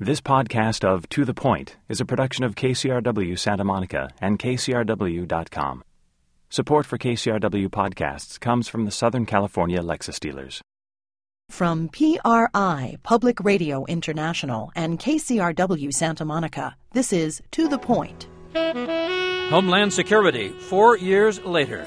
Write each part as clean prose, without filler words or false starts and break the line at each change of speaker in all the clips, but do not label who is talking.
This podcast of To the Point is a production of KCRW Santa Monica and KCRW.com. Support for KCRW podcasts comes from the Southern California Lexus dealers.
From PRI, Public Radio International, and KCRW Santa Monica, this is To the Point.
Homeland Security, 4 years later.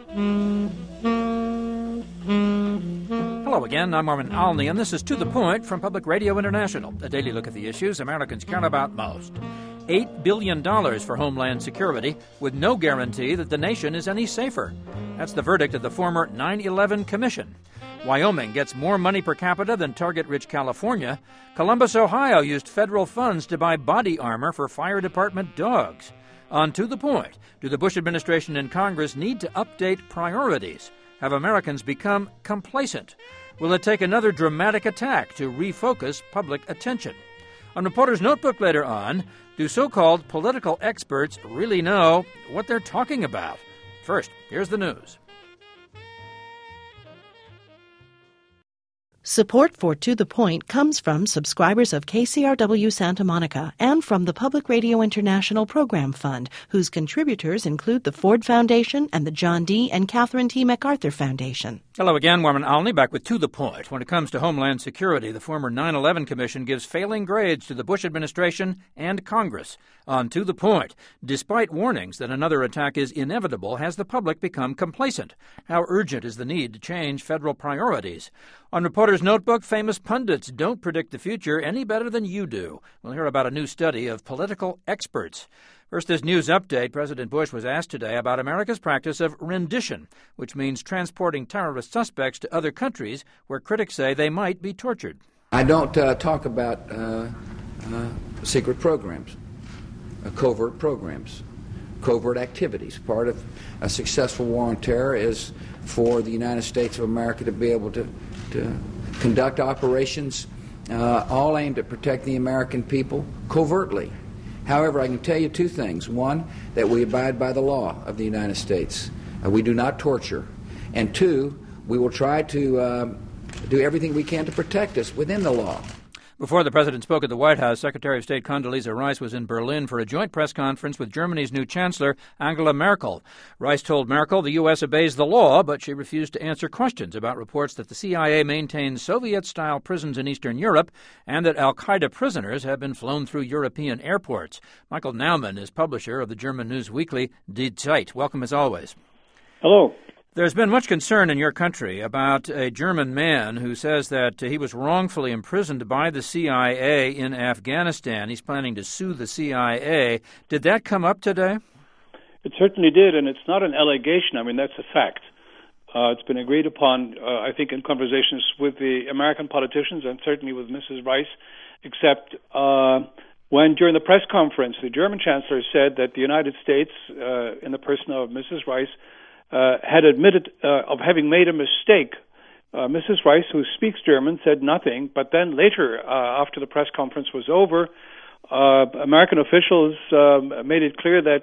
Hello again, I'm Armin Alney, and this is To the Point from Public Radio International, a daily look at the issues Americans care about most. $8 billion for Homeland Security, with no guarantee that the nation is any safer. That's the verdict of the former 9/11 Commission. Wyoming gets more money per capita than target-rich California. Columbus, Ohio used federal funds to buy body armor for fire department dogs. On To the Point, do the Bush administration and Congress need to update priorities? Have Americans become complacent? Will it take another dramatic attack to refocus public attention? On Reporter's Notebook later on, do so-called political experts really know what they're talking about? First, here's the news.
Support for To the Point comes from subscribers of KCRW Santa Monica and from the Public Radio International Program Fund, whose contributors include the Ford Foundation and the John D. and Catherine T. MacArthur Foundation.
Hello again, Warman Alney, back with To the Point. When it comes to Homeland Security, the former 9/11 Commission gives failing grades to the Bush administration and Congress. On To the Point, despite warnings that another attack is inevitable, has the public become complacent? How urgent is the need to change federal priorities? On Reporter's Notebook, famous pundits don't predict the future any better than you do. We'll hear about a new study of political experts. First, this news update. President Bush was asked today about America's practice of rendition, which means transporting terrorist suspects to other countries where critics say they might be tortured.
I don't talk about secret programs, covert programs, covert activities. Part of a successful war on terror is for the United States of America to be able to conduct operations all aimed at protecting the American people covertly. However, I can tell you two things. One, that we abide by the law of the United States. We do not torture. And two, we will try to do everything we can to protect us within the law.
Before the president spoke at the White House, Secretary of State Condoleezza Rice was in Berlin for a joint press conference with Germany's new chancellor, Angela Merkel. Rice told Merkel the U.S. obeys the law, but she refused to answer questions about reports that the CIA maintains Soviet-style prisons in Eastern Europe and that al-Qaeda prisoners have been flown through European airports. Michael Naumann is publisher of the German news weekly Die Zeit. Welcome as always.
Hello.
There's been much concern in your country about a German man who says that he was wrongfully imprisoned by the CIA in Afghanistan. He's planning to sue the CIA. Did that come up today?
It certainly did, and it's not an allegation. I mean, that's a fact. It's been agreed upon, I think, in conversations with the American politicians and certainly with Mrs. Rice, except when, during the press conference, the German chancellor said that the United States, in the person of Mrs. Rice, had admitted of having made a mistake. Mrs. Rice, who speaks German, said nothing, but then later, after the press conference was over, American officials made it clear that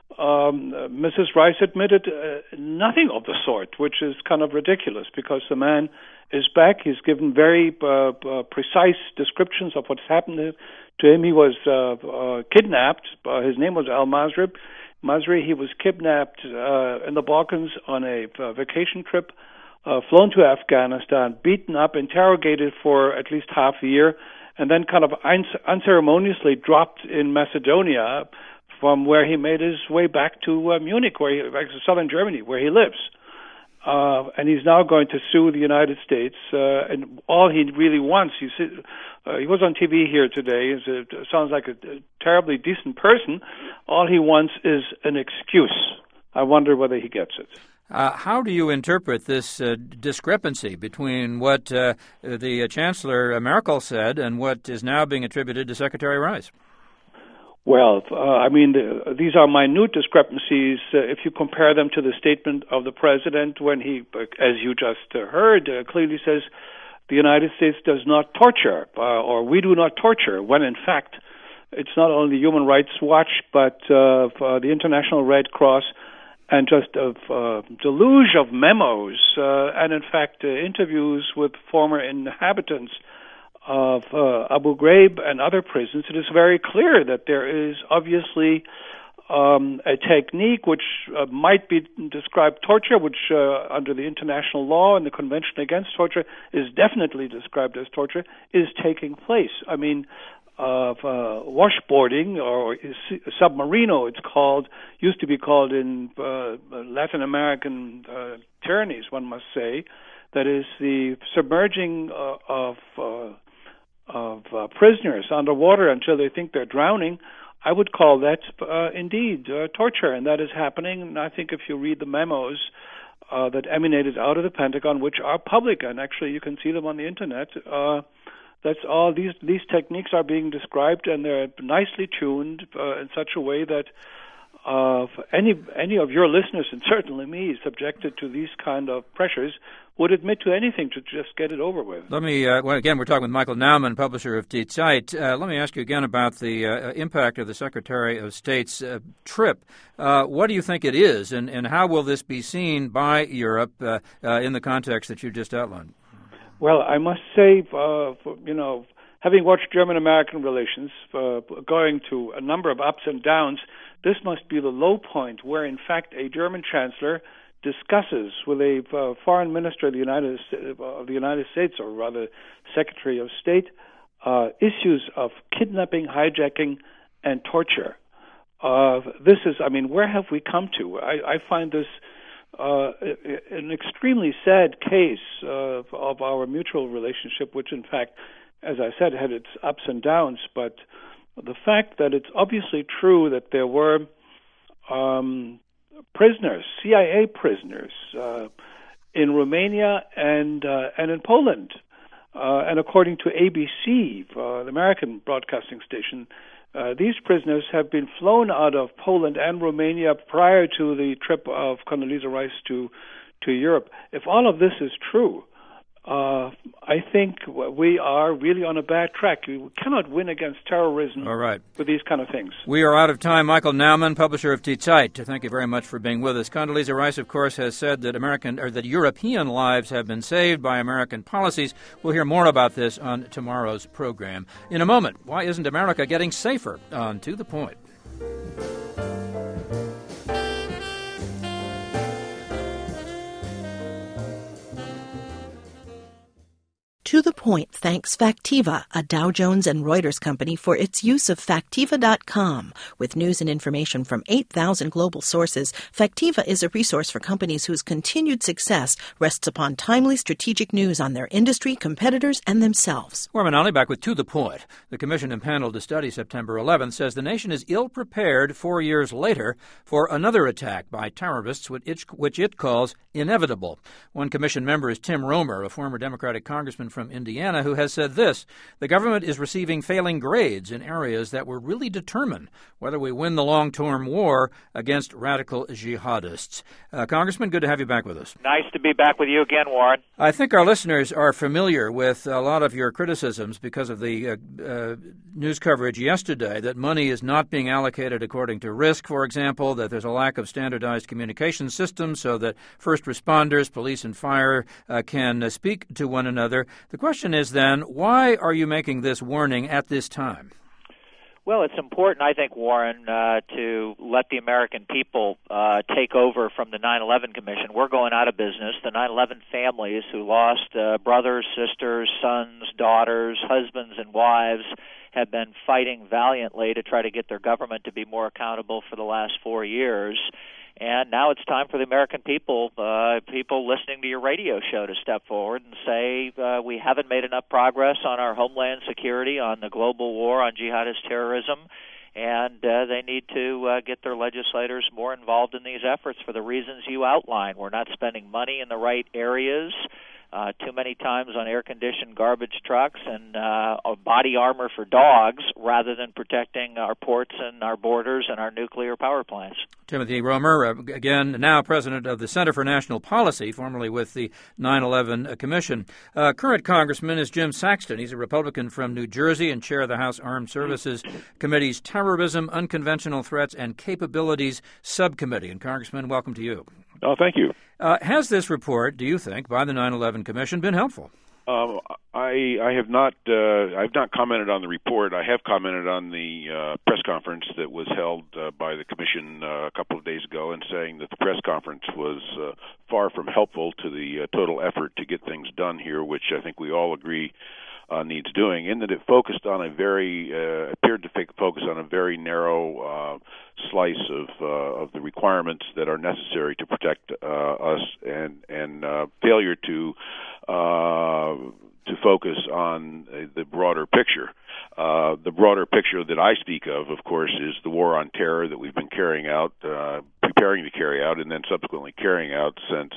Mrs. Rice admitted nothing of the sort, which is kind of ridiculous because the man is back. He's given very precise descriptions of what's happened to him. He was kidnapped. His name was al-Masri. He was kidnapped in the Balkans on a vacation trip, flown to Afghanistan, beaten up, interrogated for at least half a year, and then kind of unceremoniously dropped in Macedonia, from where he made his way back to Munich, back to southern Germany, where he lives. And he's now going to sue the United States. And all he really wants, he was on TV here today, sounds like a terribly decent person. All he wants is an excuse. I wonder whether he gets it.
How do you interpret this discrepancy between what the Chancellor Merkel said and what is now being attributed to Secretary Rice?
Well, these are minute discrepancies if you compare them to the statement of the president when he, as you just heard, clearly says the United States does not torture, or we do not torture, when in fact it's not only Human Rights Watch, but the International Red Cross, and just a deluge of memos, and in fact interviews with former inhabitants of Abu Ghraib and other prisons, it is very clear that there is obviously a technique which might be described torture, which under the international law and the Convention Against Torture is definitely described as torture, is taking place. I mean, washboarding or submarino, it's called, used to be called in Latin American tyrannies, one must say. That is the submerging of prisoners underwater until they think they're drowning. I would call that indeed torture, and that is happening. And I think if you read the memos that emanated out of the Pentagon, which are public, and actually you can see them on the internet, that's all. These techniques are being described, and they're nicely tuned in such a way that any of your listeners, and certainly me, subjected to these kind of pressures, would admit to anything to just get it over with.
Let me, again, we're talking with Michael Naumann, publisher of Die Zeit. Let me ask you again about the impact of the Secretary of State's trip. What do you think it is, and how will this be seen by Europe in the context that you just outlined?
Well, I must say, having watched German-American relations, going to a number of ups and downs, this must be the low point where, in fact, a German chancellor discusses with a foreign minister of the United States, or rather Secretary of State, issues of kidnapping, hijacking, and torture. This is, where have we come to? I find this an extremely sad case of our mutual relationship, which, in fact, as I said, had its ups and downs. But the fact that it's obviously true that there were prisoners, CIA prisoners, in Romania and in Poland, and according to ABC, the American broadcasting station, these prisoners have been flown out of Poland and Romania prior to the trip of Condoleezza Rice to Europe. If all of this is true, I think we are really on a bad track. We cannot win against terrorism with these kind of things.
We are out of time. Michael Naumann, publisher of Die Zeit, thank you very much for being with us. Condoleezza Rice, of course, has said that European lives have been saved by American policies. We'll hear more about this on tomorrow's program. In a moment, why isn't America getting safer? On To the Point.
To the Point thanks Factiva, a Dow Jones and Reuters company, for its use of Factiva.com. With news and information from 8,000 global sources, Factiva is a resource for companies whose continued success rests upon timely strategic news on their industry, competitors, and themselves.
Norman Olney back with To the Point. The commission impaneled a study September 11th says the nation is ill-prepared 4 years later for another attack by terrorists, which it calls inevitable. One commission member is Tim Romer, a former Democratic congressman from Indiana, who has said this: the government is receiving failing grades in areas that will really determine whether we win the long-term war against radical jihadists. Congressman, good to have you back with us.
Nice to be back with you again, Warren.
I think our listeners are familiar with a lot of your criticisms because of the news coverage yesterday that money is not being allocated according to risk, for example, that there's a lack of standardized communication systems so that first responders, police and fire can speak to one another. The question is then, why are you making this warning at this time?
Well, it's important, I think, Warren, to let the American people take over from the 9/11 Commission. We're going out of business. The 9/11 families who lost brothers, sisters, sons, daughters, husbands, and wives have been fighting valiantly to try to get their government to be more accountable for the last 4 years. And now it's time for the American people, people listening to your radio show, to step forward and say we haven't made enough progress on our homeland security, on the global war on jihadist terrorism, and they need to get their legislators more involved in these efforts for the reasons you outlined. We're not spending money in the right areas. Too many times on air-conditioned garbage trucks and body armor for dogs rather than protecting our ports and our borders and our nuclear power plants.
Timothy Romer, again, now president of the Center for National Policy, formerly with the 9/11 Commission. Current congressman is Jim Saxton. He's a Republican from New Jersey and chair of the House Armed Services Committee's Terrorism, Unconventional Threats, and Capabilities Subcommittee. And, Congressman, welcome to you.
Oh, thank you.
Has this report, do you think, by the 9/11 Commission been helpful?
I have not. I've not commented on the report. I have commented on the press conference that was held by the commission a couple of days ago, and saying that the press conference was far from helpful to the total effort to get things done here, which I think we all agree needs doing. In that it focused on appeared to focus on a very narrow slice of the requirements that are necessary to protect us, and failure to focus on the broader picture. The broader picture that I speak of course, is the war on terror that we've been carrying out, preparing to carry out, and then subsequently carrying out since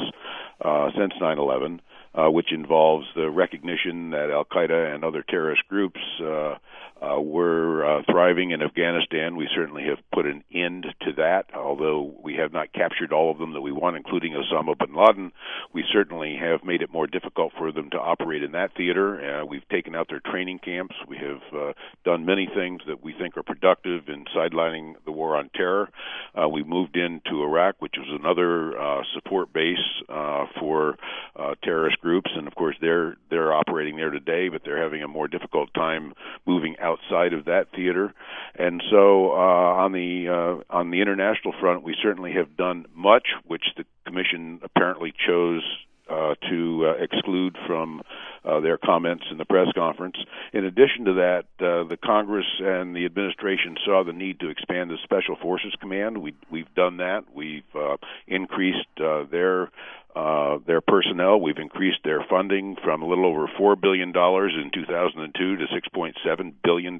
9/11, which involves the recognition that Al-Qaeda and other terrorist groups were thriving in Afghanistan. We certainly have put an end to that, although we have not captured all of them that we want, including Osama bin Laden. We certainly have made it more difficult for them to operate in that theater. We've taken out their training camps. We have done many things that we think are productive in sidelining the war on terror. We moved into Iraq, which was another support base for terrorist groups, and of course they're operating there today, but they're having a more difficult time moving outside of that theater. And so on the international front, we certainly have done much, which the Commission apparently chose to exclude from their comments in the press conference. In addition to that, the Congress and the administration saw the need to expand the Special Forces Command. We've done that. We've increased their personnel. We've increased their funding from a little over $4 billion in 2002 to $6.7 billion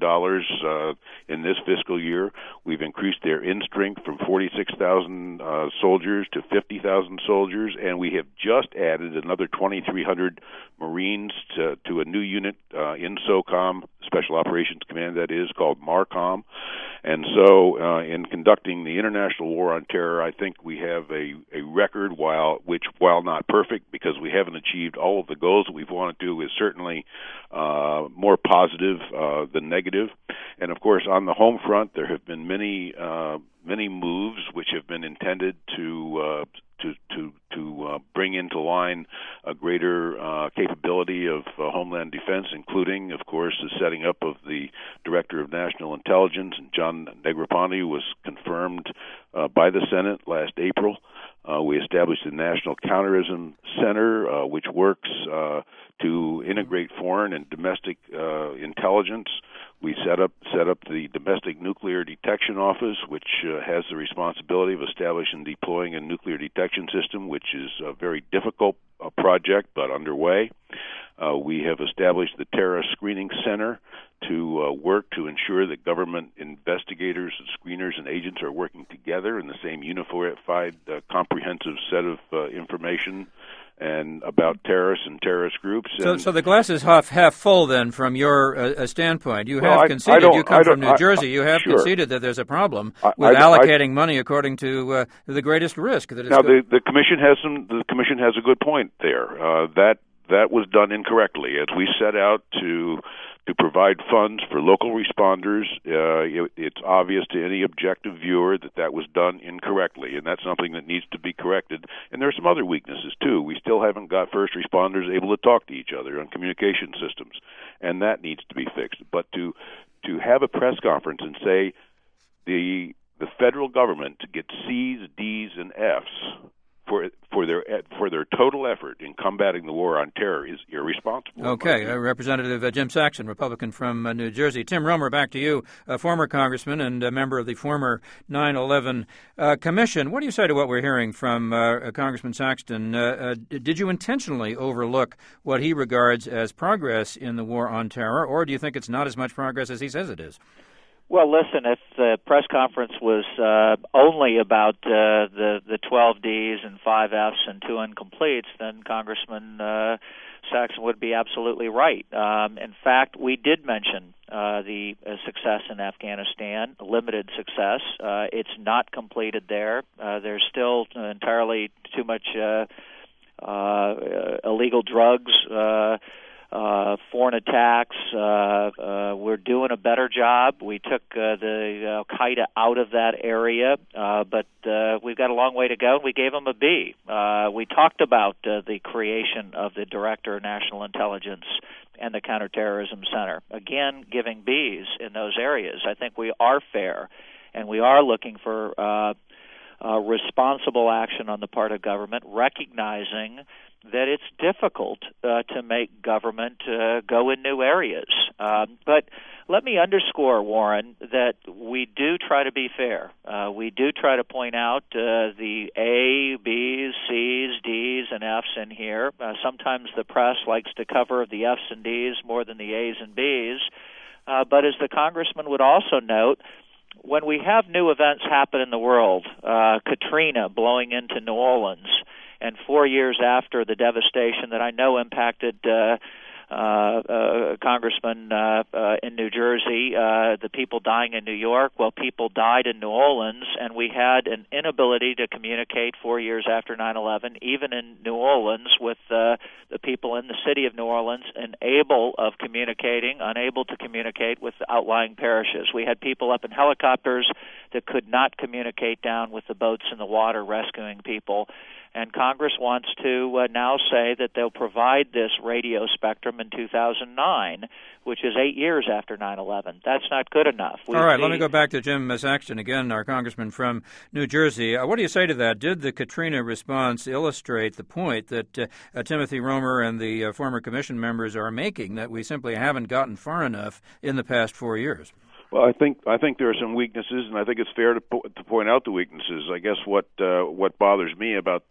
in this fiscal year. We've increased their in-strength from 46,000 soldiers to 50,000 soldiers, and we have just added another 2,300 Marines to a new unit in SOCOM, Special Operations Command, that is, called MARCOM. And so in conducting the international war on terror, I think we have a record, while not perfect, because we haven't achieved all of the goals that we've wanted to, is certainly more positive than negative. And of course, on the home front, there have been many moves which have been intended to bring into line a greater capability of Homeland Defense, including, of course, the setting up of the Director of National Intelligence, and John Negroponte was confirmed by the Senate last April. We established the National Counterterrorism Center, which works to integrate foreign and domestic intelligence. We set up the Domestic Nuclear Detection Office, which has the responsibility of establishing and deploying a nuclear detection system, which is a very difficult project, but underway. We have established the Terrorist Screening Center to work to ensure that government investigators and screeners and agents are working together in the same unified, comprehensive set of information and about terrorists and terrorist groups.
So the glass is half full, then, from your standpoint. You have conceded. You come from New Jersey. You have conceded that there's a problem with allocating money according to the greatest risk.
Now, the commission has a good point there. That was done incorrectly. As we set out to provide funds for local responders, it's obvious to any objective viewer that was done incorrectly, and that's something that needs to be corrected. And there are some other weaknesses, too. We still haven't got first responders able to talk to each other on communication systems, and that needs to be fixed. But to have a press conference and say the federal government gets C's, D's, and F's for their total effort in combating the war on terror is irresponsible.
Okay, Representative Jim Saxon, Republican from New Jersey. Tim Romer, back to you, a former congressman and a member of the former 9/11 Commission. What do you say to what we're hearing from Congressman Saxton? Did you intentionally overlook what he regards as progress in the war on terror, or do you think it's not as much progress as he says it is?
Well, listen, if the press conference was only about the 12 Ds and 5 Fs and 2 incompletes, then Congressman Saxon would be absolutely right. In fact, we did mention the success in Afghanistan, limited success. It's not completed there. There's still entirely too much illegal drugs foreign attacks. We're doing a better job. We took the Al-Qaeda out of that area, but we've got a long way to go. We gave them a B. We talked about the creation of the Director of National Intelligence and the Counterterrorism Center. Again, giving Bs in those areas. I think we are fair, and we are looking for responsible action on the part of government, recognizing that it's difficult to make government go in new areas. But let me underscore, Warren, that we do try to be fair. We do try to point out the A, Bs, Cs, Ds, and Fs in here. Sometimes the press likes to cover the Fs and Ds more than the As and Bs. But as the congressman would also note, when we have new events happen in the world, Katrina blowing into New Orleans, and 4 years after the devastation that I know impacted Congressman in New Jersey, the people dying in New York, well, people died in New Orleans, and we had an inability to communicate 4 years after 9/11, even in New Orleans, with the people in the city of New Orleans unable to communicate with the outlying parishes. We had people up in helicopters that could not communicate down with the boats in the water rescuing people. And Congress wants to now say that they'll provide this radio spectrum in 2009, which is 8 years after 9/11. That's not good enough.
All right, let me go back to Jim Saxton again, our congressman from New Jersey. What do you say to that? Did the Katrina response illustrate the point that Timothy Romer and the former commission members are making, that we simply haven't gotten far enough in the past 4 years?
Well, I think there are some weaknesses, and I think it's fair to point out the weaknesses. I guess what bothers me about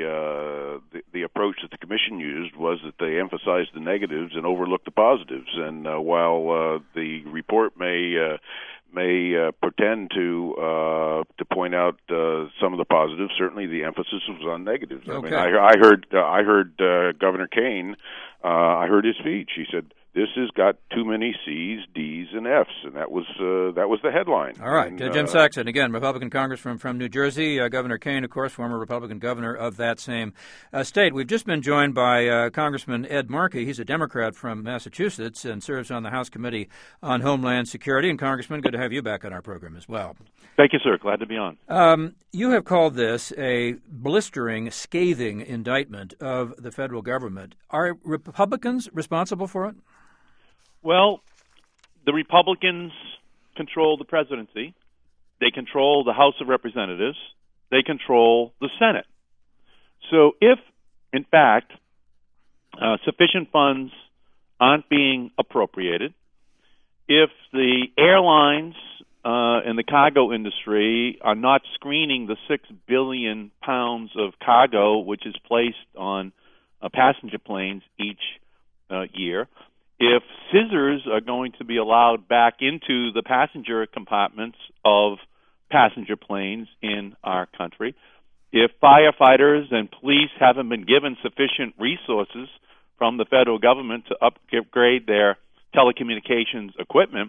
the approach that the commission used was that they emphasized the negatives and overlooked the positives. And while the report may pretend to point out some of the positives, certainly the emphasis was on negatives.
Okay.
I mean, I heard Governor Kane. I heard his speech. He said, "This has got too many C's, D's, and F's," and that was the headline.
All right,
and,
Jim Saxton, again, Republican congressman from New Jersey. Governor Kane, of course, former Republican governor of that same state. We've just been joined by Congressman Ed Markey. He's a Democrat from Massachusetts and serves on the House Committee on Homeland Security. And Congressman, good to have you back on our program as well.
Thank you, sir. Glad to be on.
You have called this a blistering, scathing indictment of the federal government. Are Republicans responsible for it?
Well, the Republicans control the presidency. They control the House of Representatives. They control the Senate. So if, in fact, sufficient funds aren't being appropriated, if the airlines and the cargo industry are not screening the 6 billion pounds of cargo which is placed on passenger planes each year, if scissors are going to be allowed back into the passenger compartments of passenger planes in our country, if firefighters and police haven't been given sufficient resources from the federal government to upgrade their telecommunications equipment,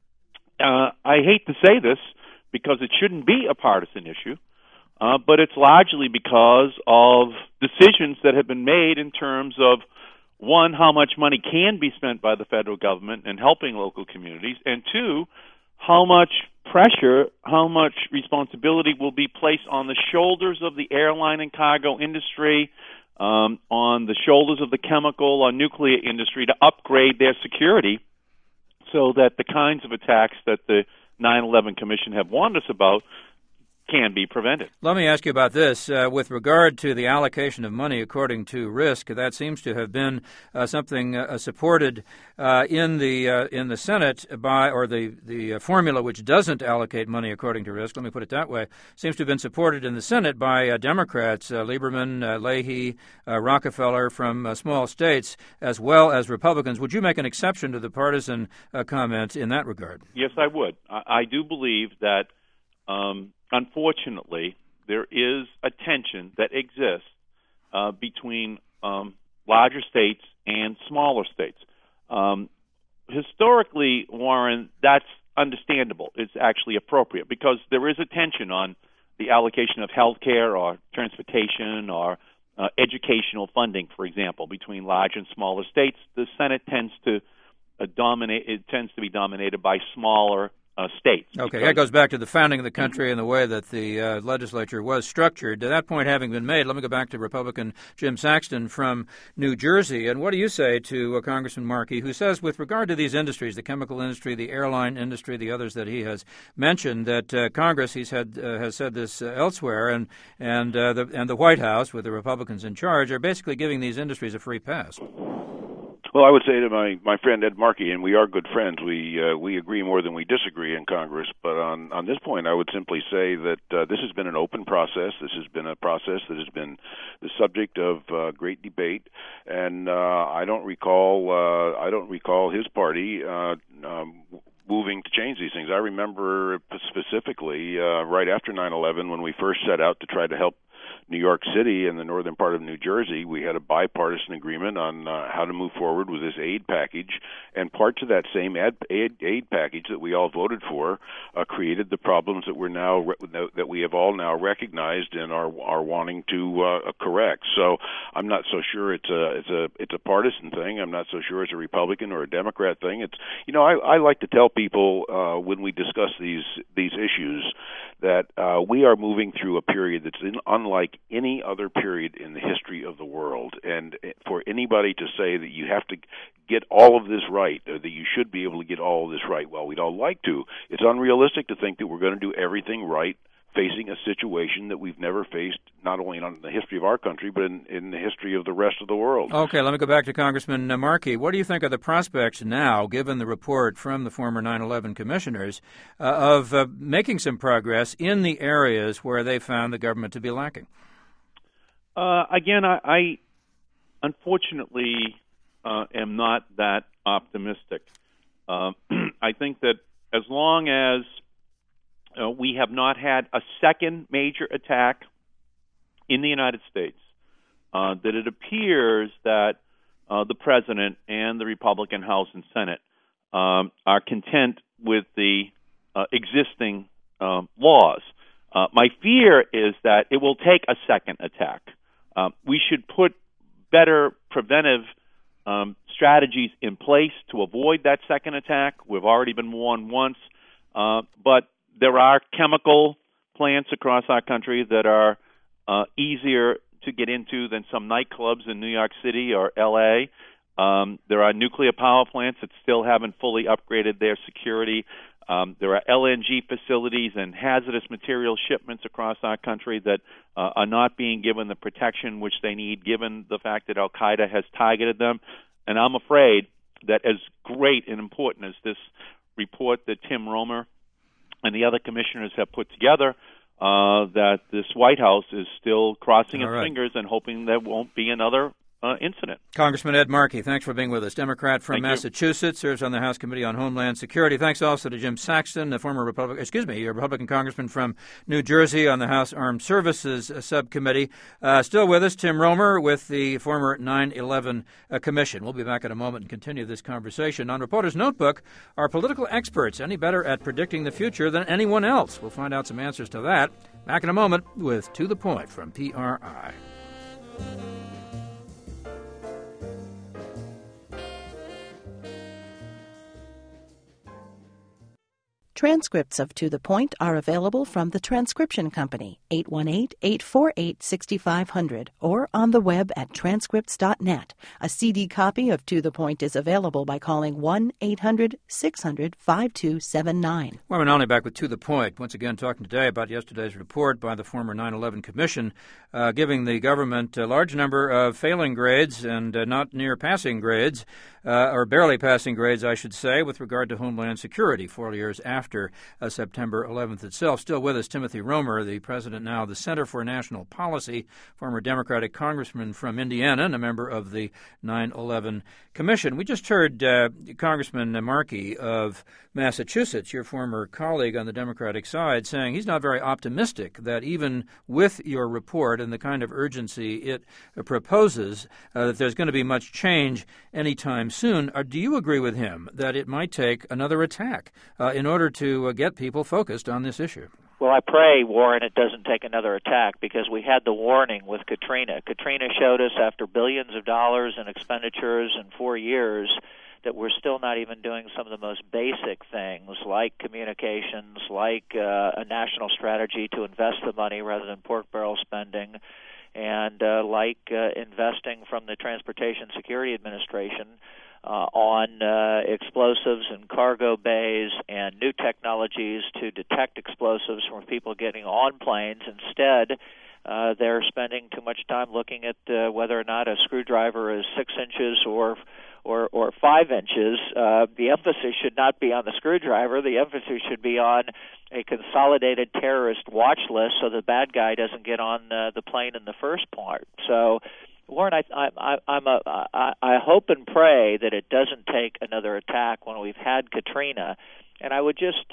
I hate to say this because it shouldn't be a partisan issue, but it's largely because of decisions that have been made in terms of, one, how much money can be spent by the federal government in helping local communities, and two, how much pressure, how much responsibility will be placed on the shoulders of the airline and cargo industry, on the shoulders of the chemical or nuclear industry to upgrade their security so that the kinds of attacks that the 9/11 Commission have warned us about can be prevented.
Let me ask you about this. With regard to the allocation of money according to risk, that seems to have been something supported in the Senate by, or the formula which doesn't allocate money according to risk, let me put it that way, seems to have been supported in the Senate by Democrats, Lieberman, Leahy, Rockefeller from small states, as well as Republicans. Would you make an exception to the partisan comment in that regard?
Yes, I would. I do believe that unfortunately, there is a tension that exists between larger states and smaller states. Historically, Warren, that's understandable. It's actually appropriate because there is a tension on the allocation of health care or transportation or educational funding, for example, between large and smaller states, the Senate tends to dominate. It tends to be dominated by smaller states.
Okay, that goes back to the founding of the country and the way that the legislature was structured. To that point having been made, let me go back to Republican Jim Saxton from New Jersey. And what do you say to Congressman Markey, who says with regard to these industries, the chemical industry, the airline industry, the others that he has mentioned, that Congress, has said this elsewhere, and the White House, with the Republicans in charge, are basically giving these industries a free pass?
Well, I would say to my friend Ed Markey, and we are good friends, we agree more than we disagree in Congress, but on this point I would simply say that this has been an open process. This has been a process that has been the subject of great debate, and I don't recall his party moving to change these things. I remember specifically right after 9/11 when we first set out to try to help New York City and the northern part of New Jersey, we had a bipartisan agreement on how to move forward with this aid package, and parts of that same aid package that we all voted for created the problems that we have all now recognized and are wanting to correct. So I'm not so sure it's a partisan thing. I'm not so sure it's a Republican or a Democrat thing. It's I like to tell people when we discuss these issues that we are moving through a period that's unlike any other period in the history of the world. And for anybody to say that you have to get all of this right, or that you should be able to get all of this right, well, we'd all like to. It's unrealistic to think that we're going to do everything right facing a situation that we've never faced, not only in the history of our country, but in the history of the rest of the world.
Okay, let me go back to Congressman Markey. What do you think of the prospects now, given the report from the former 9/11 commissioners, of making some progress in the areas where they found the government to be lacking?
Again, I unfortunately am not that optimistic. I think that as long as we have not had a second major attack in the United States, that it appears that the President and the Republican House and Senate are content with the existing laws. My fear is that it will take a second attack. We should put better preventive strategies in place to avoid that second attack. We've already been warned once, but there are chemical plants across our country that are easier to get into than some nightclubs in New York City or L.A. There are nuclear power plants that still haven't fully upgraded their security. There are LNG facilities and hazardous material shipments across our country that are not being given the protection which they need, given the fact that Al-Qaeda has targeted them. And I'm afraid that as great and important as this report that Tim Romer and the other commissioners have put together, that this White House is still crossing its fingers and hoping there won't be another incident.
Congressman Ed Markey, thanks for being with us. Democrat from Massachusetts, serves on the House Committee on Homeland Security. Thanks also to Jim Saxton, the former Republican congressman from New Jersey on the House Armed Services Subcommittee. Still with us, Tim Romer with the former 9/11 Commission. We'll be back in a moment and continue this conversation. On Reporter's Notebook, are political experts any better at predicting the future than anyone else? We'll find out some answers to that. Back in a moment with To the Point from PRI.
Transcripts of To the Point are available from the Transcription Company, 818-848-6500, or on the web at transcripts.net. A CD copy of To the Point is available by calling 1-800-600-5279.
Well, we're back with To the Point. Once again, talking today about yesterday's report by the former 9/11 Commission, giving the government a large number of failing grades and not near passing grades, or barely passing grades, I should say, with regard to Homeland Security 4 years after September 11th itself. Still with us, Timothy Romer, the president now of the Center for National Policy, former Democratic congressman from Indiana and a member of the 9/11 Commission. We just heard Congressman Markey of Massachusetts, your former colleague on the Democratic side, saying he's not very optimistic that even with your report and the kind of urgency it proposes, that there's going to be much change anytime soon. Do you agree with him that it might take another attack in order to get people focused on this issue?
Well, I pray, Warren, it doesn't take another attack, because we had the warning with Katrina. Katrina showed us after billions of dollars in expenditures in 4 years that we're still not even doing some of the most basic things like communications, like a national strategy to invest the money rather than pork barrel spending, and like investing from the Transportation Security Administration on explosives and cargo bays and new technologies to detect explosives from people getting on planes. Instead, they're spending too much time looking at whether or not a screwdriver is 6 inches or 5 inches. The emphasis should not be on the screwdriver. The emphasis should be on a consolidated terrorist watch list so the bad guy doesn't get on the plane in the first part. So, Warren, I hope and pray that it doesn't take another attack when we've had Katrina. And I would just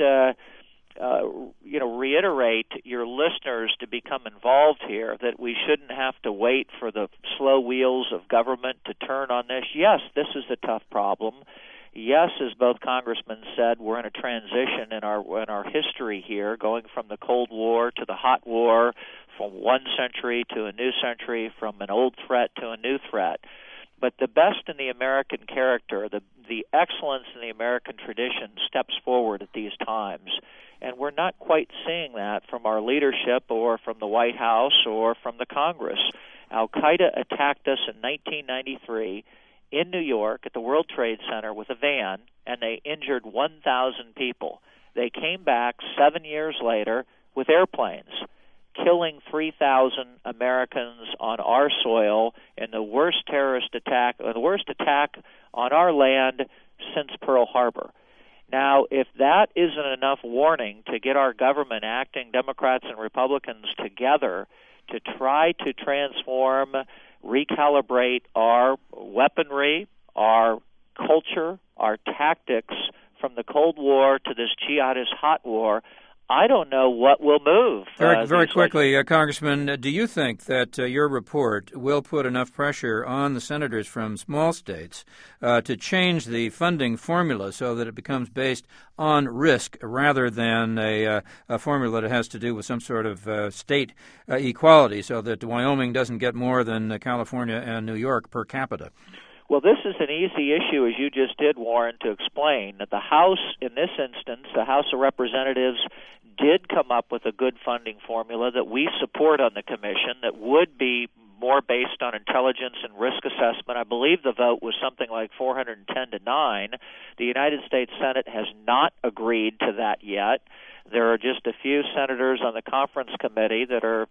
reiterate your listeners to become involved here, that we shouldn't have to wait for the slow wheels of government to turn on this. Yes, this is a tough problem. Yes, as both congressmen said, we're in a transition in our history here, going from the Cold War to the Hot War, from one century to a new century, from an old threat to a new threat. But the best in the American character, the excellence in the American tradition steps forward at these times. And we're not quite seeing that from our leadership or from the White House or from the Congress. Al-Qaeda attacked us in 1993 in New York at the World Trade Center with a van, and they injured 1,000 people. They came back 7 years later with airplanes, killing 3,000 Americans on our soil in the worst terrorist attack, or the worst attack on our land since Pearl Harbor. Now, if that isn't enough warning to get our government acting, Democrats and Republicans together, to try to transform, recalibrate our weaponry, our culture, our tactics from the Cold War to this jihadist hot war, I don't know what will move.
Very quickly, Congressman, do you think that your report will put enough pressure on the senators from small states to change the funding formula so that it becomes based on risk rather than a formula that has to do with some sort of state equality, so that Wyoming doesn't get more than California and New York per capita?
Well, this is an easy issue, as you just did, Warren, to explain. That the House, in this instance, the House of Representatives, did come up with a good funding formula that we support on the Commission that would be more based on intelligence and risk assessment. I believe the vote was something like 410-9. The United States Senate has not agreed to that yet. There are just a few senators on the conference committee that are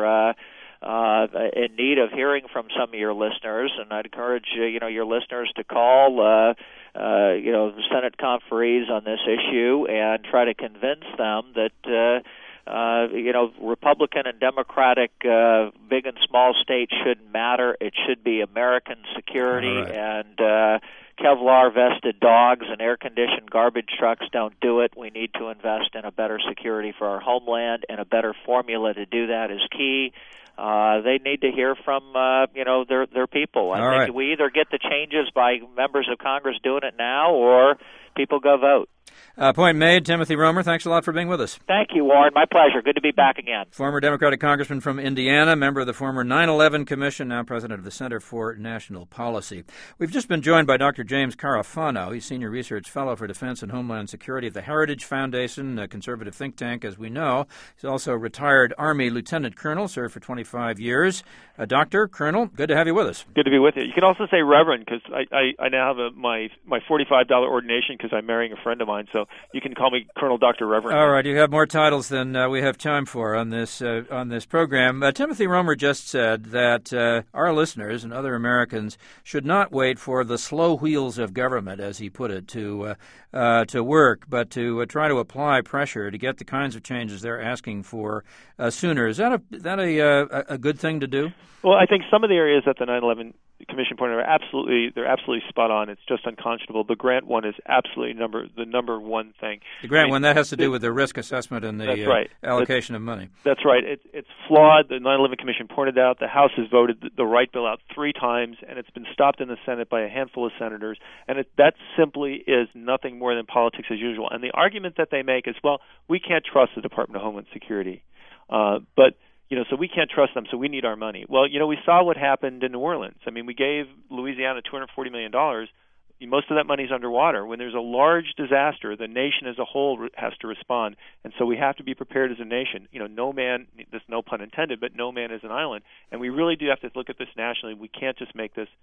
in need of hearing from some of your listeners, and I'd encourage your listeners to call Senate conferees on this issue and try to convince them that Republican and Democratic big and small states shouldn't matter. It should be American security,
right.
And Kevlar-vested dogs and air-conditioned garbage trucks don't do it. We need to invest in a better security for our homeland, and a better formula to do that is key. They need to hear from their people. I think we either get the changes by members of Congress doing it now, or people go vote.
Point made. Timothy Romer, thanks a lot for being with us.
Thank you, Warren. My pleasure. Good to be back again.
Former Democratic Congressman from Indiana, member of the former 9/11 Commission, now president of the Center for National Policy. We've just been joined by Dr. James Carafano. He's Senior Research Fellow for Defense and Homeland Security at the Heritage Foundation, a conservative think tank, as we know. He's also a retired Army Lieutenant Colonel, served for 25 years. Doctor, Colonel, good to have you with us.
Good to be with you. You can also say Reverend, because I now have my $45 ordination because I'm marrying a friend of mine, so you can call me Colonel Dr. Reverend.
All right, you have more titles than we have time for on this program. Timothy Romer just said that our listeners and other Americans should not wait for the slow wheels of government, as he put it, to work, but to try to apply pressure to get the kinds of changes they're asking for sooner. Is that a good thing to do?
Well, I think some of the areas that the 9/11 Commission pointed out, they're absolutely spot on. It's just unconscionable. The grant one is absolutely the number one thing.
The grant one, that has to do with the risk assessment and the allocation of money.
That's right. It's flawed. The 9/11 Commission pointed out the House has voted the right bill out 3 times, and it's been stopped in the Senate by a handful of senators. And that simply is nothing more than politics as usual. And the argument that they make is, well, we can't trust the Department of Homeland Security, but so we can't trust them, so we need our money. Well, we saw what happened in New Orleans. I mean, we gave Louisiana $240 million. Most of that money is underwater. When there's a large disaster, the nation as a whole has to respond, and so we have to be prepared as a nation. No man, there's no pun intended, but no man is an island, and we really do have to look at this nationally. We can't just make this,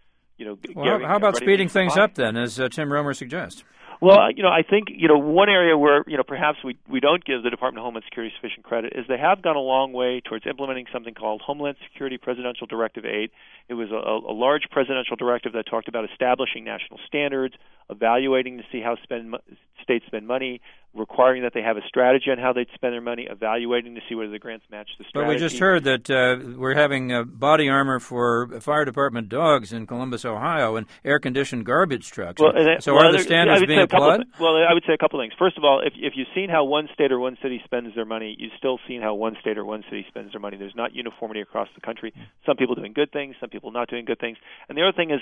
how about speeding things up then, as Tim Romer suggests?
Well, I think, one area where, perhaps we don't give the Department of Homeland Security sufficient credit is they have gone a long way towards implementing something called Homeland Security Presidential Directive 8. It was a large presidential directive that talked about establishing national standards, evaluating to see how states spend money, requiring that they have a strategy on how they'd spend their money, evaluating to see whether the grants match the strategy.
But we just heard that we're having body armor for fire department dogs in Columbus, Ohio, and air-conditioned garbage trucks. Are the standards being applied?
I would say a couple things. First of all, if you've seen how one state or one city spends their money, you've still seen how one state or one city spends their money. There's not uniformity across the country. Some people doing good things, some people not doing good things. And the other thing is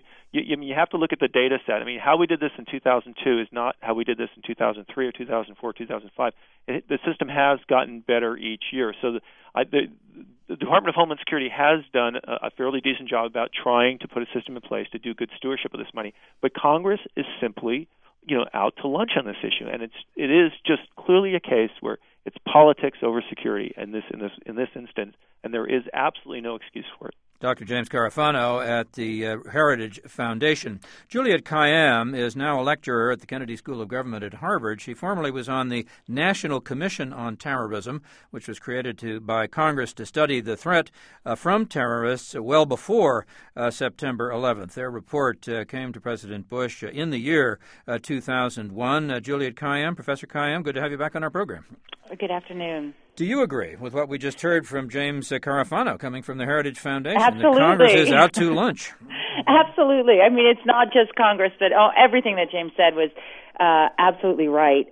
you have to look at the data set. I mean, how we did this in 2002 is not how we did this in 2003 or 2004, 2005. The system has gotten better each year. So the Department of Homeland Security has done a fairly decent job about trying to put a system in place to do good stewardship of this money. But Congress is simply, out to lunch on this issue, and it is just clearly a case where it's politics over security in this instance, and there is absolutely no excuse for it.
Dr. James Carafano at the Heritage Foundation. Juliette Kayyem is now a lecturer at the Kennedy School of Government at Harvard. She formerly was on the National Commission on Terrorism, which was created by Congress to study the threat from terrorists well before September 11th. Their report came to President Bush in the year 2001. Juliette Kayyem, Professor Kayyem, good to have you back on our program.
Good afternoon.
Do you agree with what we just heard from James Carafano coming from the Heritage Foundation?
Absolutely.
That Congress is out to lunch.
Absolutely. I mean, it's not just Congress, but everything that James said was absolutely right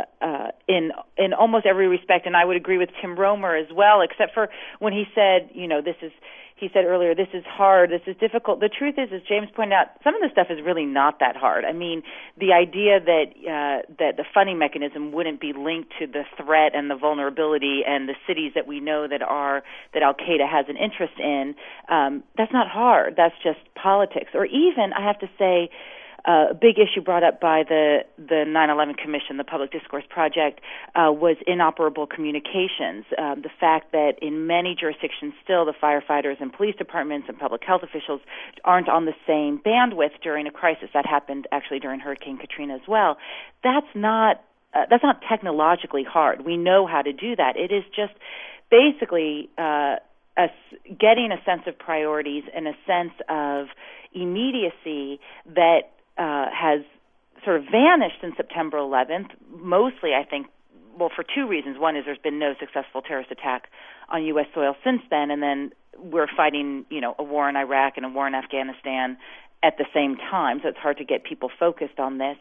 in almost every respect. And I would agree with Tim Romer as well, except for when he said, he said earlier, this is hard, this is difficult. The truth is, as James pointed out, some of the stuff is really not that hard. I mean, the idea that the funding mechanism wouldn't be linked to the threat and the vulnerability and the cities that we know that Al-Qaeda has an interest in, that's not hard. That's just politics. Or even, I have to say, a big issue brought up by the 9/11 Commission, the Public Discourse Project, was inoperable communications. The fact that in many jurisdictions still the firefighters and police departments and public health officials aren't on the same bandwidth during a crisis. That happened actually during Hurricane Katrina as well. That's not technologically hard. We know how to do that. It is just basically getting a sense of priorities and a sense of immediacy that has sort of vanished since September 11th, mostly, I think, for 2 reasons. One is there's been no successful terrorist attack on U.S. soil since then, and then we're fighting, a war in Iraq and a war in Afghanistan at the same time, so it's hard to get people focused on this.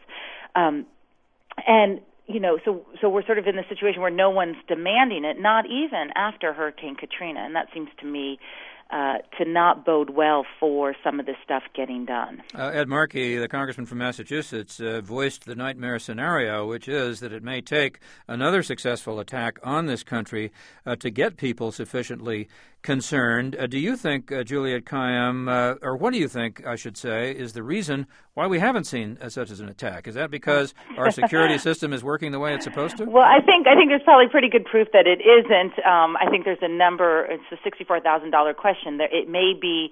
So we're sort of in the situation where no one's demanding it, not even after Hurricane Katrina, and that seems to me to not bode well for some of this stuff getting done.
Ed Markey, the congressman from Massachusetts, voiced the nightmare scenario, which is that it may take another successful attack on this country to get people sufficiently concerned. Do you think, Juliette Kayyem, or what do you think, I should say, is the reason why we haven't seen such as an attack? Is that because our security system is working the way it's supposed to?
Well, I think there's probably pretty good proof that it isn't. I think there's a number. It's a $64,000 question. It may be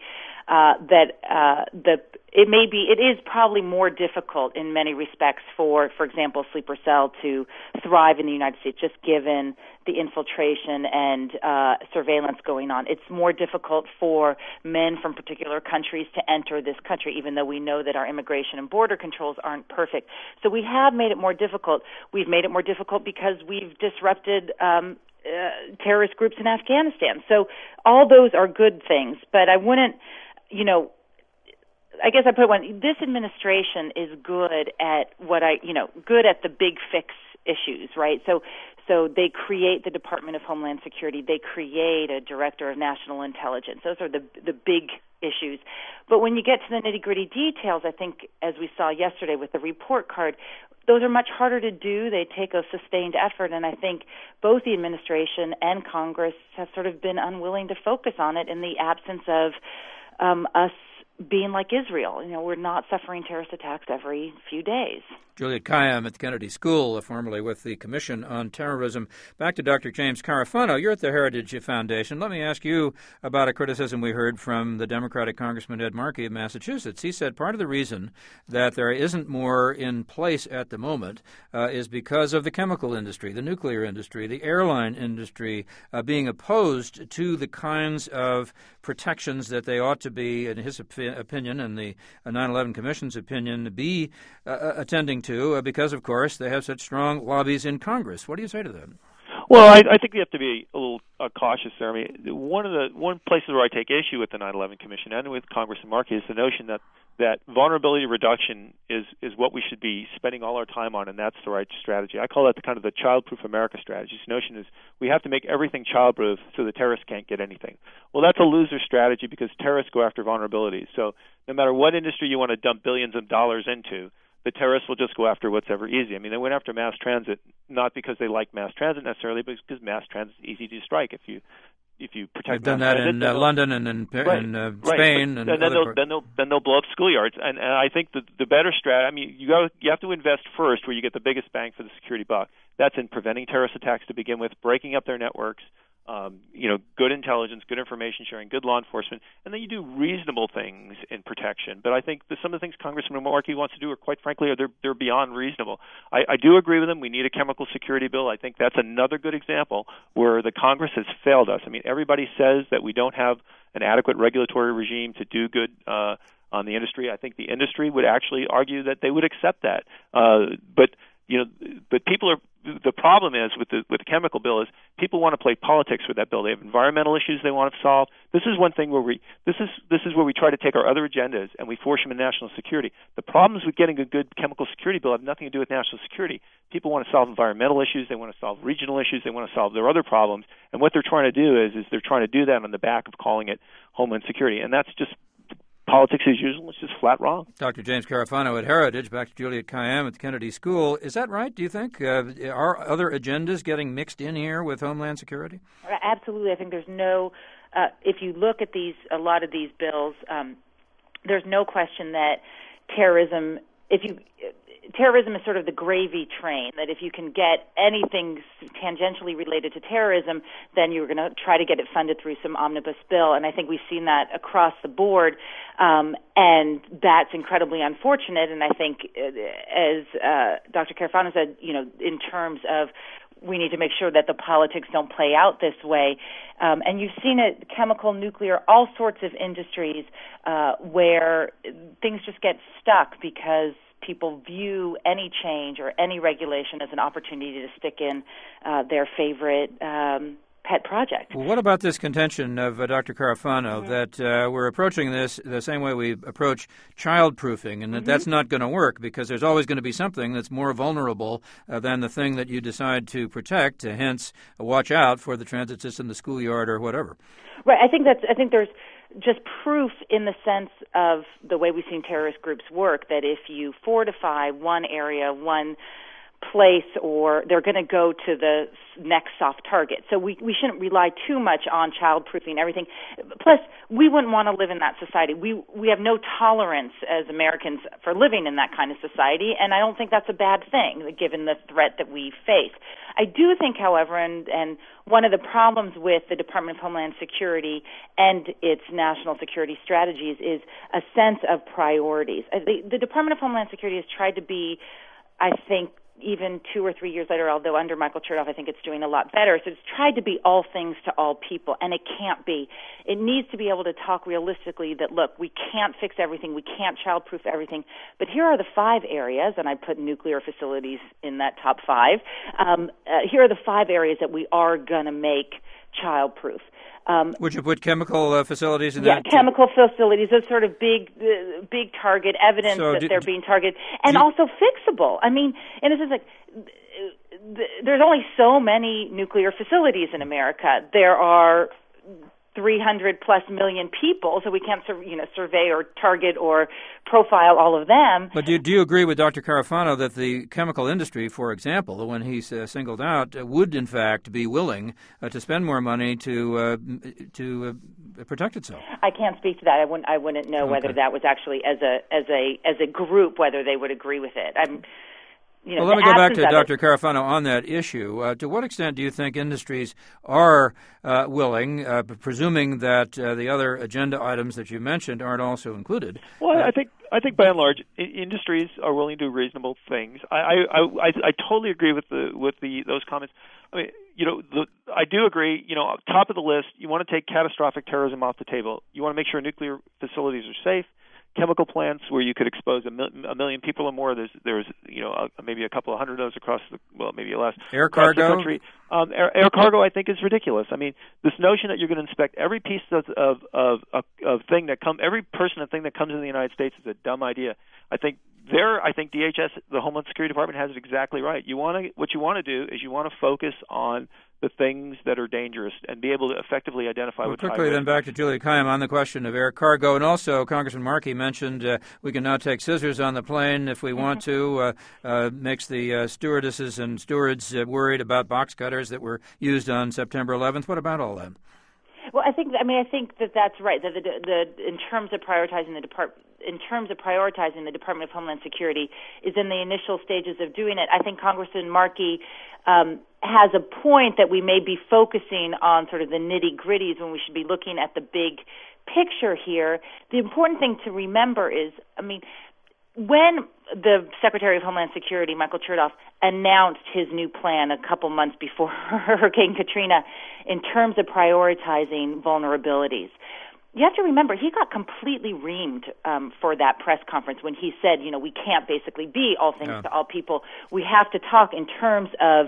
it is probably more difficult in many respects for example, Sleeper Cell to thrive in the United States, just given the infiltration and surveillance going on. It's more difficult for men from particular countries to enter this country, even though we know that our immigration and border controls aren't perfect. So we have made it more difficult. We've made it more difficult because we've disrupted terrorist groups in Afghanistan. So all those are good things, but I wouldn't, I guess I put one. This administration is good at good at the big fix issues, right? So they create the Department of Homeland Security. They create a Director of National Intelligence. Those are the big issues. But when you get to the nitty-gritty details, I think, as we saw yesterday with the report card, those are much harder to do. They take a sustained effort, and I think both the administration and Congress have sort of been unwilling to focus on it in the absence of us being like Israel. We're not suffering terrorist attacks every few days.
Juliet Kayyem at the Kennedy School, formerly with the Commission on Terrorism. Back to Dr. James Carafano. You're at the Heritage Foundation. Let me ask you about a criticism we heard from the Democratic Congressman Ed Markey of Massachusetts. He said part of the reason that there isn't more in place at the moment is because of the chemical industry, the nuclear industry, the airline industry being opposed to the kinds of protections that they ought to be, in his opinion and the 9/11 Commission's opinion, be attending to because, of course, they have such strong lobbies in Congress. What do you say to that?
Well, I think we have to be a little cautious there. I mean, one places where I take issue with the 9/11 Commission and with Congressman Markey is the notion that vulnerability reduction is what we should be spending all our time on, and that's the right strategy. I call that kind of the child-proof America strategy. The notion is we have to make everything child-proof so the terrorists can't get anything. Well, that's a loser strategy because terrorists go after vulnerabilities. So no matter what industry you want to dump billions of dollars into, the terrorists will just go after what's ever easy. I mean, they went after mass transit not because they like mass transit necessarily, but because mass transit is easy to strike if you protect.
They've done that in London and in Spain, and
then they'll blow up schoolyards. And I think the better strategy. I mean, you have to invest first where you get the biggest bang for the security buck. That's in preventing terrorist attacks to begin with, breaking up their networks. Good intelligence, good information sharing, good law enforcement, and then you do reasonable things in protection. But I think some of the things Congressman Markey wants to do are, quite frankly, they're beyond reasonable. I do agree with him. We need a chemical security bill. I think that's another good example where the Congress has failed us. I mean, everybody says that we don't have an adequate regulatory regime to do good on the industry. I think the industry would actually argue that they would accept that. But people are. The problem is with the chemical bill is people want to play politics with that bill. They have environmental issues they want to solve. This is one thing where this is where we try to take our other agendas and we force them in national security. The problems with getting a good chemical security bill have nothing to do with national security. People want to solve environmental issues. They want to solve regional issues. They want to solve their other problems. And what they're trying to do is they're trying to do that on the back of calling it Homeland Security. And that's just politics as usual. It's just flat wrong.
Dr. James Carafano at Heritage. Back to Juliet Kayyem at the Kennedy School. Is that right, do you think? Are other agendas getting mixed in here with Homeland Security?
Absolutely. I think there's no if you look at a lot of these bills, there's no question that terrorism is sort of the gravy train, that if you can get anything tangentially related to terrorism, then you're going to try to get it funded through some omnibus bill. And I think we've seen that across the board, and that's incredibly unfortunate. And I think, as Dr. Carafano said, in terms of we need to make sure that the politics don't play out this way. And you've seen it, chemical, nuclear, all sorts of industries where things just get stuck because people view any change or any regulation as an opportunity to stick in their favorite pet project.
Well, what about this contention of Dr. Carafano that we're approaching this the same way we approach child-proofing, and that that's not going to work because there's always going to be something that's more vulnerable than the thing that you decide to protect, hence watch out for the transit system, the schoolyard, or whatever.
Right. I think there's just proof in the sense of the way we've seen terrorist groups work, that if you fortify one area, one place, or they're going to go to the next soft target. So we shouldn't rely too much on child-proofing everything. Plus, we wouldn't want to live in that society. We have no tolerance as Americans for living in that kind of society, and I don't think that's a bad thing, given the threat that we face. I do think, however, and one of the problems with the Department of Homeland Security and its national security strategies is a sense of priorities. The Department of Homeland Security has tried to be, I think, even 2 or 3 years later, although under Michael Chertoff, I think it's doing a lot better. So it's tried to be all things to all people, and it can't be. It needs to be able to talk realistically that, look, we can't fix everything, we can't child-proof everything, but here are the 5 areas, and I put nuclear facilities in that top 5. Here are the 5 areas that we are going to make childproof.
Would you put chemical facilities in
that?
that?
Yeah, chemical facilities, those sort of big target evidence that they're being targeted, and also fixable. I mean, and this is like, there's only so many nuclear facilities in America. There are 300 plus million people, so we can't survey or target or profile all of them.
But do you agree with Dr. Carafano that the chemical industry, for example, the one he's singled out, would in fact be willing to spend more money to protect itself?
I can't speak to that. I wouldn't know whether that was actually as a group whether they would agree with it.
Well, let me go back to Dr. Carafano on that issue. To what extent do you think industries are willing, presuming that the other agenda items that you mentioned aren't also included?
Well, I think by and large, industries are willing to do reasonable things. I totally agree with those comments. I mean, I do agree. Top of the list, you want to take catastrophic terrorism off the table. You want to make sure nuclear facilities are safe. Chemical plants where you could expose a million people or more. There's maybe a couple of hundred of those across maybe less.
Air cargo?
The country. Air cargo, I think, is ridiculous. I mean, this notion that you're going to inspect every piece of thing that every person and thing that comes into the United States is a dumb idea. I think DHS, the Homeland Security Department, has it exactly right. What you want to do is you want to focus on the things that are dangerous and be able to effectively identify what's high risk.
Quickly then back to Julia Kayyem on the question of air cargo. And also, Congressman Markey mentioned we can now take scissors on the plane if we want to. Makes the stewardesses and stewards worried about box cutters that were used on September 11th. What about all that?
Well, I think that's right. That in terms of prioritizing the Department of Homeland Security is in the initial stages of doing it. I think Congressman Markey has a point that we may be focusing on sort of the nitty-gritties when we should be looking at the big picture here. The important thing to remember is, when the Secretary of Homeland Security, Michael Chertoff, announced his new plan a couple months before Hurricane Katrina in terms of prioritizing vulnerabilities, you have to remember he got completely reamed for that press conference when he said, we can't basically be all things to all people. We have to talk in terms of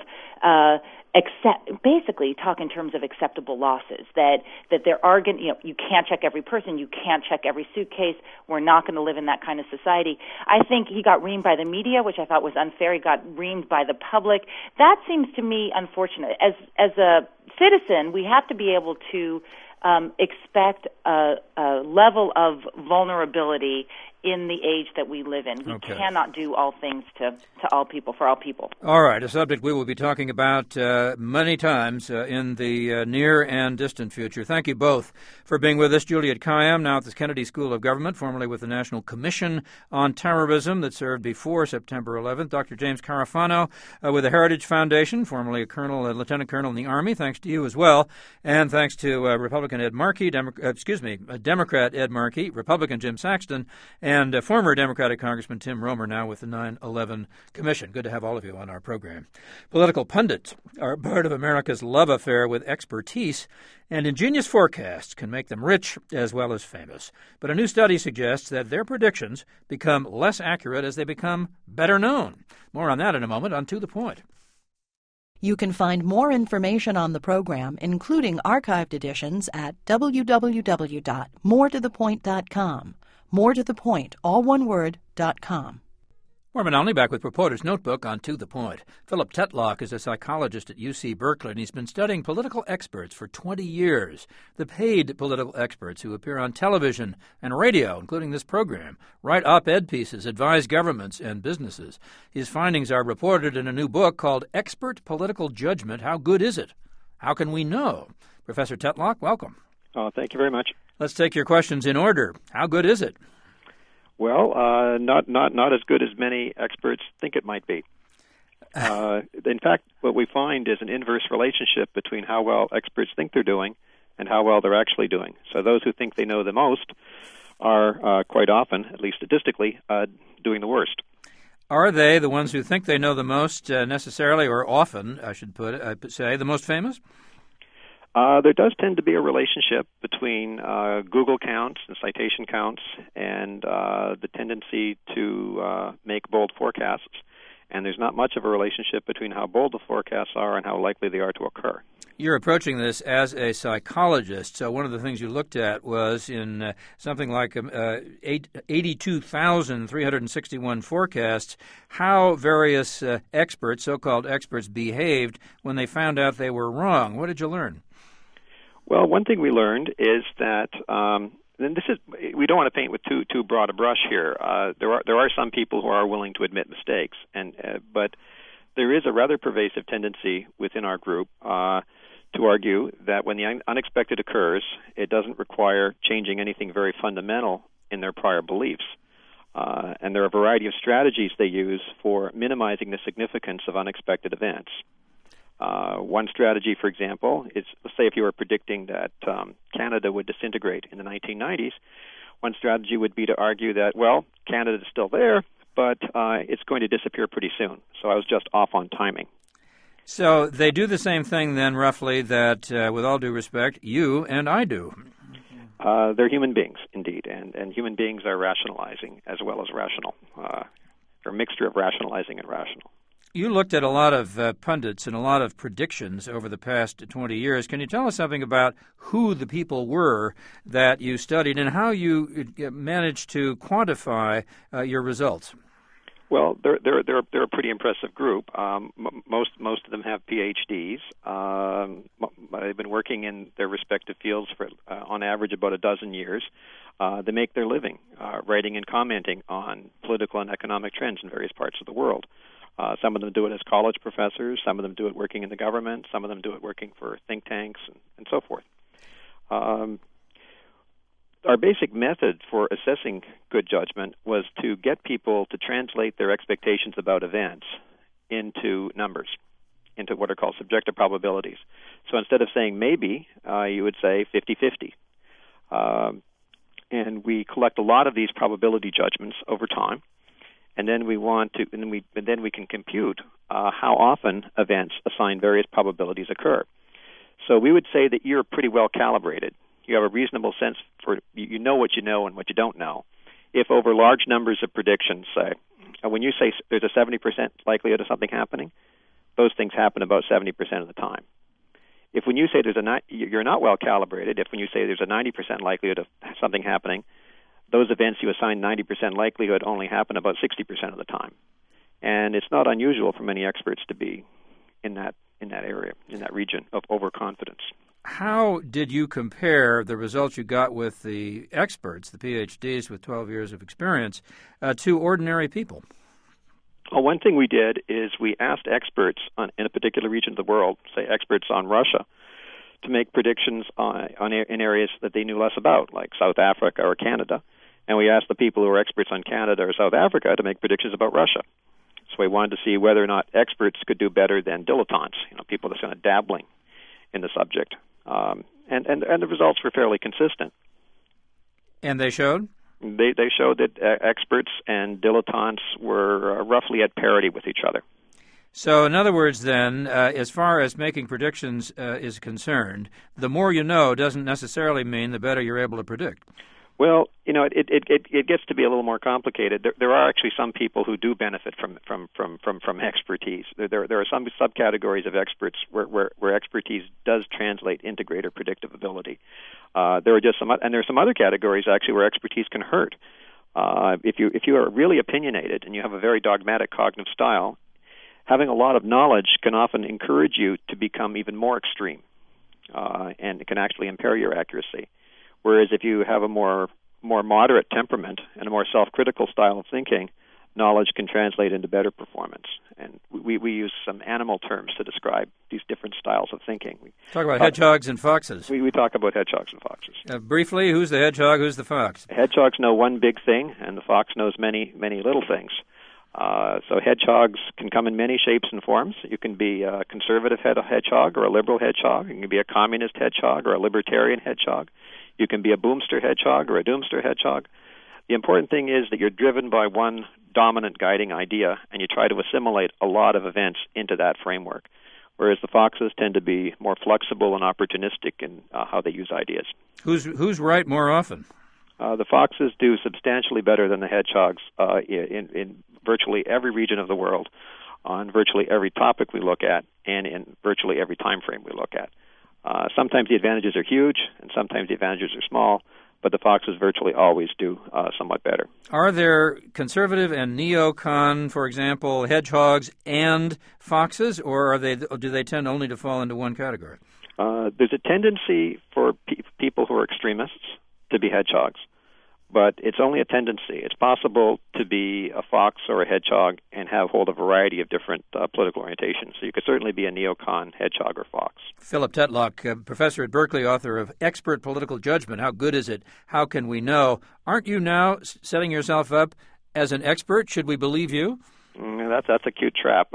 acceptable losses. That there are going, you can't check every person, you can't check every suitcase. We're not going to live in that kind of society. I think he got reamed by the media, which I thought was unfair. He got reamed by the public. That seems to me unfortunate. As a citizen, we have to be able to expect a level of vulnerability in the age that we live in. We cannot do all things to all people, for all people.
All right, a subject we will be talking about many times in the near and distant future. Thank you both for being with us. Juliette Kayyem, now at the Kennedy School of Government, formerly with the National Commission on Terrorism that served before September 11th. Dr. James Carafano with the Heritage Foundation, formerly a lieutenant colonel in the Army. Thanks to you as well. And thanks to Republican Ed Markey, Democrat Ed Markey, Republican Jim Saxton, and former Democratic Congressman Tim Romer, now with the 9/11 Commission. Good to have all of you on our program. Political pundits are part of America's love affair with expertise, and ingenious forecasts can make them rich as well as famous. But a new study suggests that their predictions become less accurate as they become better known. More on that in a moment on To the Point.
You can find more information on the program, including archived editions, at www.moretothepoint.com. More to the Point, all one word, .com.
Norman Alney back with Reporter's Notebook on To the Point. Philip Tetlock is a psychologist at UC Berkeley, and he's been studying political experts for 20 years. The paid political experts who appear on television and radio, including this program, write op-ed pieces, advise governments and businesses. His findings are reported in a new book called Expert Political Judgment. How good is it? How can we know? Professor Tetlock, welcome.
Oh, thank you very much.
Let's take your questions in order. How good is it?
Well, not as good as many experts think it might be. In fact, what we find is an inverse relationship between how well experts think they're doing and how well they're actually doing. So those who think they know the most are quite often, at least statistically, doing the worst.
Are they, the ones who think they know the most, necessarily, or often, I should say, the most famous?
There does tend to be a relationship between Google counts and citation counts and the tendency to make bold forecasts. And there's not much of a relationship between how bold the forecasts are and how likely they are to occur.
You're approaching this as a psychologist. So one of the things you looked at was in something like 82,361 forecasts, how various experts, so-called experts, behaved when they found out they were wrong. What did you learn?
Well, one thing we learned is that, and we don't want to paint with too broad a brush here. There are some people who are willing to admit mistakes, but there is a rather pervasive tendency within our group to argue that when the unexpected occurs, it doesn't require changing anything very fundamental in their prior beliefs. And there are a variety of strategies they use for minimizing the significance of unexpected events. One strategy, for example, is, let's say if you were predicting that Canada would disintegrate in the 1990s, one strategy would be to argue that, well, Canada is still there, but it's going to disappear pretty soon. So I was just off on timing.
So they do the same thing then, roughly, that, with all due respect, you and I do.
They're human beings, indeed, and human beings are rationalizing as well as rational. They're a mixture of rationalizing and rational.
You looked at a lot of pundits and a lot of predictions over the past 20 years. Can you tell us something about who the people were that you studied and how you managed to quantify your results?
Well, they're a pretty impressive group. Most of them have PhDs. They've been working in their respective fields for, on average, about a dozen years. They make their living writing and commenting on political and economic trends in various parts of the world. Some of them do it as college professors. Some of them do it working in the government. Some of them do it working for think tanks and so forth. Our basic method for assessing good judgment was to get people to translate their expectations about events into numbers, into what are called subjective probabilities. So instead of saying maybe, you would say 50-50. And we collect a lot of these probability judgments over time, and then we can compute how often events assigned various probabilities occur. So we would say that you're pretty well calibrated. You have a reasonable sense for, you know what you know and what you don't know. If over large numbers of predictions, say, when you say there's a 70% likelihood of something happening, those things happen about 70% of the time. If when you say you're not well calibrated, if when you say there's a 90% likelihood of something happening, those events you assign 90% likelihood only happen about 60% of the time. And it's not unusual for many experts to be in that area, in that region of overconfidence.
How did you compare the results you got with the experts, the PhDs with 12 years of experience, to ordinary people?
Well, one thing we did is we asked experts in a particular region of the world, say experts on Russia, to make predictions in areas that they knew less about, like South Africa or Canada. And we asked the people who are experts on Canada or South Africa to make predictions about Russia. So we wanted to see whether or not experts could do better than dilettantes, people that's kind of dabbling in the subject. And the results were fairly consistent.
And they showed?
They showed that experts and dilettantes were roughly at parity with each other.
So in other words, then, as far as making predictions is concerned, the more you know doesn't necessarily mean the better you're able to predict.
Well, it gets to be a little more complicated. There are actually some people who do benefit from expertise. There are some subcategories of experts where expertise does translate into greater predictability. There are some other categories actually where expertise can hurt. If you are really opinionated and you have a very dogmatic cognitive style, having a lot of knowledge can often encourage you to become even more extreme, and it can actually impair your accuracy. Whereas if you have a more moderate temperament and a more self-critical style of thinking, knowledge can translate into better performance. And we use some animal terms to describe these different styles of thinking.
Talk about hedgehogs and foxes.
We talk about hedgehogs and foxes.
Briefly, who's the hedgehog, who's the fox?
Hedgehogs know one big thing, and the fox knows many, many little things. So hedgehogs can come in many shapes and forms. You can be a conservative hedgehog or a liberal hedgehog. You can be a communist hedgehog or a libertarian hedgehog. You can be a boomster hedgehog or a doomster hedgehog. The important thing is that you're driven by one dominant guiding idea, and you try to assimilate a lot of events into that framework, whereas the foxes tend to be more flexible and opportunistic in how they use ideas.
Who's right more often?
The foxes do substantially better than the hedgehogs in virtually every region of the world, on virtually every topic we look at, and in virtually every time frame we look at. Sometimes the advantages are huge, and sometimes the advantages are small, but the foxes virtually always do somewhat better.
Are there conservative and neocon, for example, hedgehogs and foxes, or do they tend only to fall into one category?
There's a tendency for people who are extremists to be hedgehogs, but it's only a tendency. It's possible to be a fox or a hedgehog and hold a variety of different political orientations. So you could certainly be a neocon, hedgehog, or fox.
Philip Tetlock, professor at Berkeley, author of Expert Political Judgment, How Good Is It? How Can We Know? Aren't you now setting yourself up as an expert? Should we believe you?
That's a cute trap.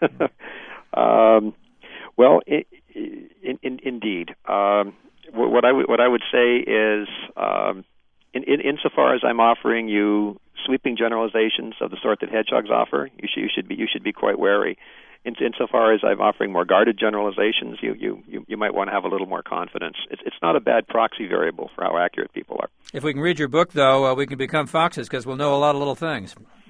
Well, indeed. What I would say is, insofar as I'm offering you sweeping generalizations of the sort that hedgehogs offer, you should be quite wary. Insofar as I'm offering more guarded generalizations, you might want to have a little more confidence. It's not a bad proxy variable for how accurate people are.
If we can read your book, though, we can become foxes because we'll know a lot of little things.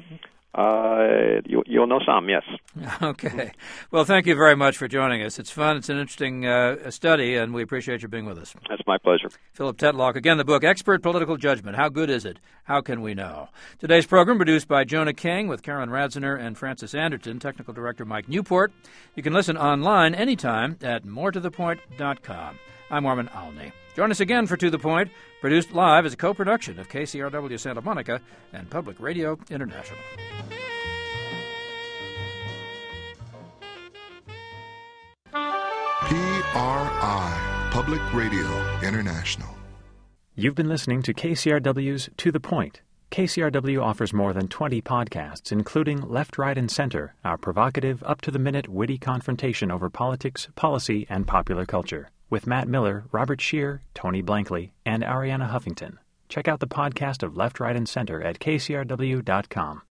You'll know some, yes.
Okay. Well, thank you very much for joining us. It's fun. It's an interesting study, and we appreciate you being with us.
That's my pleasure.
Philip Tetlock. Again, the book, Expert Political Judgment. How Good Is It? How Can We Know? Today's program produced by Jonah King with Karen Radziner and Francis Anderton, technical director Mike Newport. You can listen online anytime at moretothepoint.com. I'm Norman Alney. Join us again for To the Point, produced live as a co-production of KCRW Santa Monica and Public Radio International.
PRI, Public Radio International.
You've been listening to KCRW's To the Point. KCRW offers more than 20 podcasts, including Left, Right, and Center, our provocative, up-to-the-minute, witty confrontation over politics, policy, and popular culture, with Matt Miller, Robert Scheer, Tony Blankley, and Ariana Huffington. Check out the podcast of Left, Right, and Center at kcrw.com.